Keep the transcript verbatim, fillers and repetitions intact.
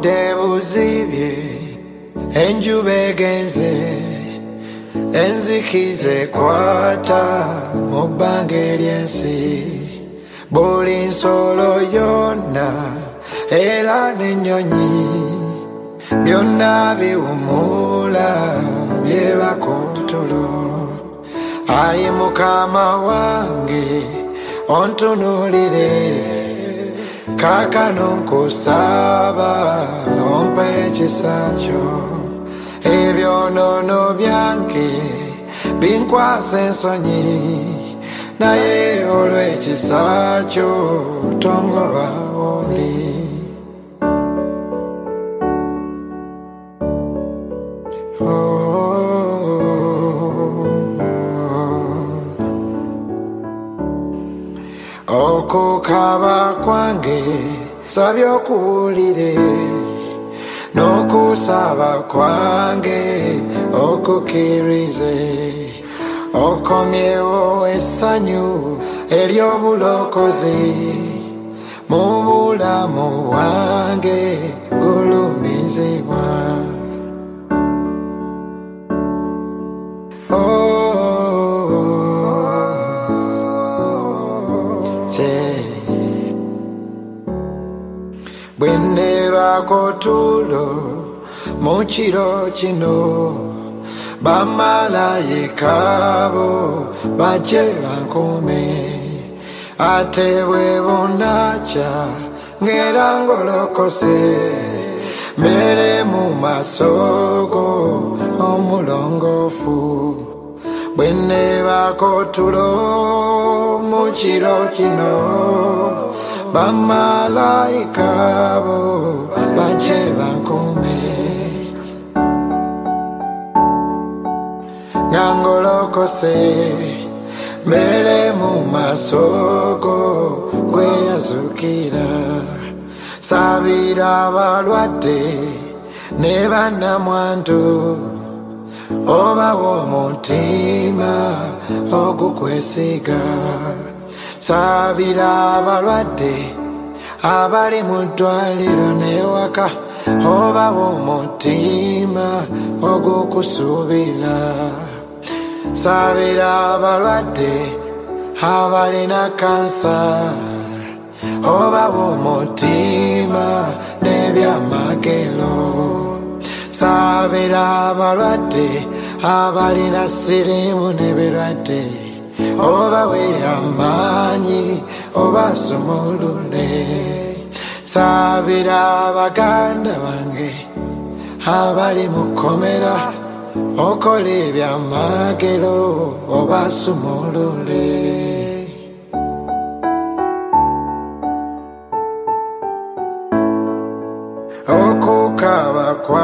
obudde buzibye enjuba egenze enzikize kwata mu bbanga ery'ensi buli nsolo yonna era n'ennyonyi byonna biwummula byebaka otulo. Ayi Mukama wange ontunuulire kaakano nkusaba ompe ekisa kyo ebyonoono byange binkwasa ensonyi naye olw'ekisa kyo tongoba oli. Okukaaba kwange sabye okuwulire n'okusaba kwange okukkirize okomyewo essanyu ery'obulokozi mu bulamu bwange gulumizibwa. Bwendebako tulo mu kiro kino bamalayika bo bajje bankume ate bwe bunakya ngera ngolokose mbere mu maaso go omulongoofu. Bwendebako tulo mu kiro kino bamalayika bo bajje bankume nga ngolokose mbere mu maaso go gweyazukira. Sabira abalwadde ne bannamwandu obawa omutima ogukwesiga. Sabira abalwadde abali mu ddwaliro n'ewaka obawa omutima ogukusuubira. Sabira abalwadde abalina kansa obawa omutima n'ebyamagero. Sabira abalwadde abalina siriimu n'ebirwadde obawe amaanyi obasumulule. Sabira abaganda bange abali mu kkomera okola ebyamagero obasumulule. Okukaaba kwa